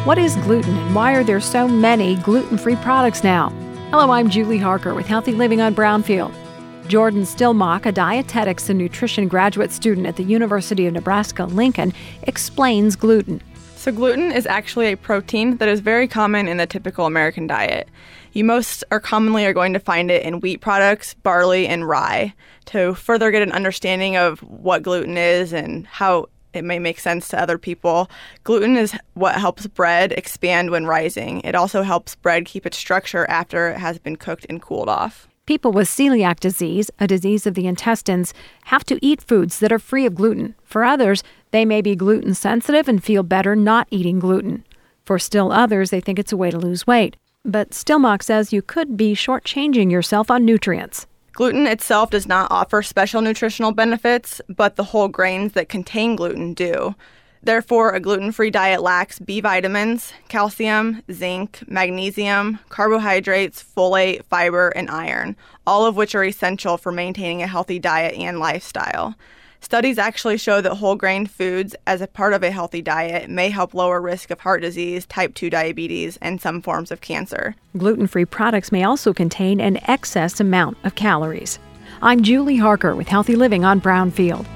What is gluten and why are there so many gluten-free products now? Hello, I'm Julie Harker with Healthy Living on Brownfield. Jordan Stillmock, a dietetics and nutrition graduate student at the University of Nebraska-Lincoln, explains gluten. So gluten is actually a protein that is very common in the typical American diet. You most commonly are going to find it in wheat products, barley, and rye. To further get an understanding of what gluten is and how it may make sense to other people, gluten is what helps bread expand when rising. It also helps bread keep its structure after it has been cooked and cooled off. People with celiac disease, a disease of the intestines, have to eat foods that are free of gluten. For others, they may be gluten sensitive and feel better not eating gluten. For still others, they think it's a way to lose weight. But Stillmock says you could be shortchanging yourself on nutrients. Gluten itself does not offer special nutritional benefits, but the whole grains that contain gluten do. Therefore, a gluten-free diet lacks B vitamins, calcium, zinc, magnesium, carbohydrates, folate, fiber, and iron, all of which are essential for maintaining a healthy diet and lifestyle. Studies actually show that whole grain foods, as a part of a healthy diet, may help lower risk of heart disease, type 2 diabetes, and some forms of cancer. Gluten-free products may also contain an excess amount of calories. I'm Julie Harker with Healthy Living on Brownfield.